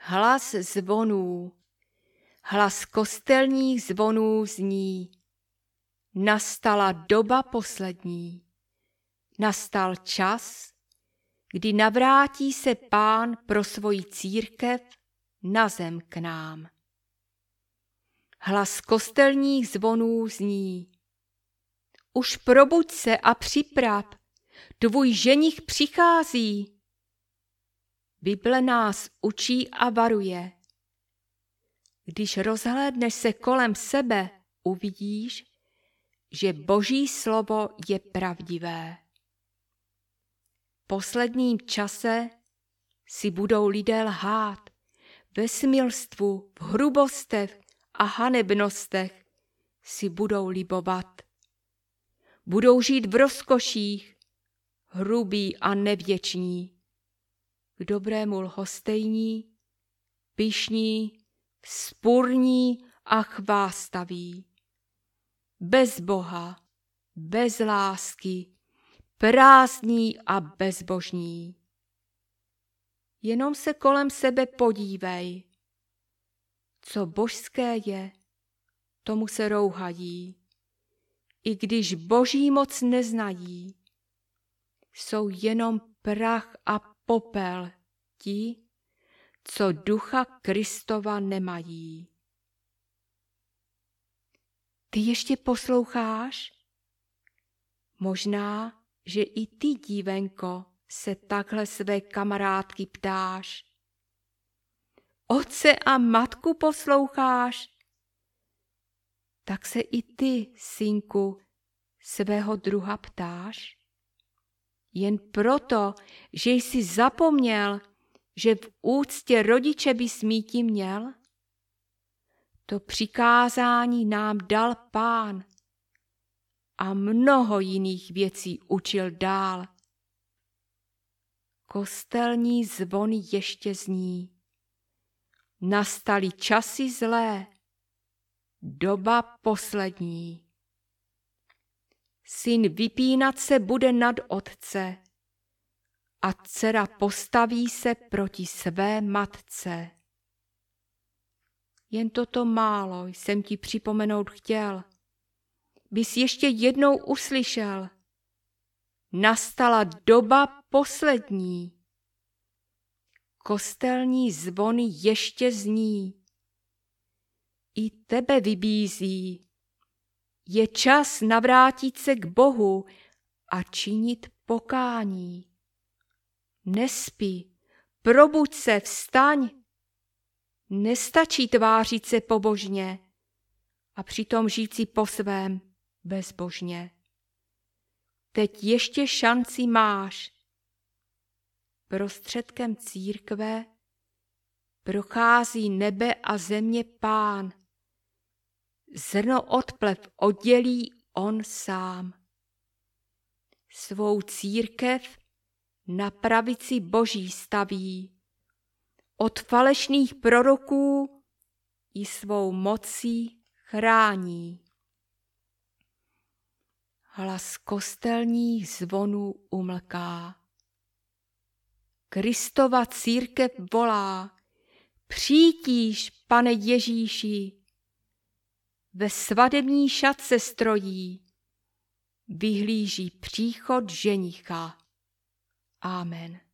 Hlas zvonů, hlas kostelních zvonů zní. Nastala doba poslední. Nastal čas, kdy navrátí se Pán pro svoji církev na zem k nám. Hlas kostelních zvonů zní. Už probuď se a připrav, tvůj ženich přichází. Bible nás učí a varuje. Když rozhlédneš se kolem sebe, uvidíš, že Boží slovo je pravdivé. V posledním čase si budou lidé lhát ve smilstvu, v hrubostech a hanebnostech si budou libovat. Budou žít v rozkoších, hrubí a nevděční, k dobrému lhostejní, pyšní, vzpurní a chvástaví. Bez Boha, bez lásky, prázdní a bezbožní. Jenom se kolem sebe podívej. Co božské je, tomu se rouhají. I když Boží moc neznají, jsou jenom prach a popel ti, co ducha Kristova nemají. Ty ještě posloucháš? Možná, že i ty, dívenko, se takhle své kamarádky ptáš. Otce a matku posloucháš? Tak se i ty, synku, svého druha ptáš? Jen proto, že jsi zapomněl, že v úctě rodiče bys míti měl? To přikázání nám dal Pán a mnoho jiných věcí učil dál. Kostelní zvony ještě zní. Nastaly časy zlé, doba poslední. Syn vypínat se bude nad otce a dcera postaví se proti své matce. Jen toto málo jsem ti připomenout chtěl, bys ještě jednou uslyšel. Nastala doba poslední. Kostelní zvony ještě zní. I tebe vybízí. Je čas navrátit se k Bohu a činit pokání. Nespí, probuď se, vstaň. Nestačí tvářit se pobožně a přitom žít si po svém bezbožně. Teď ještě šanci máš. Prostředkem církve prochází nebe a země Pán. Zrno od plev oddělí on sám. Svou církev na pravici Boží staví. Od falešných proroků i svou mocí chrání. Hlas kostelních zvonů umlká. Kristova církev volá, přijďíš, Pane Ježíši. Ve svadební šatce strojí, vyhlíží příchod ženicha. Amen.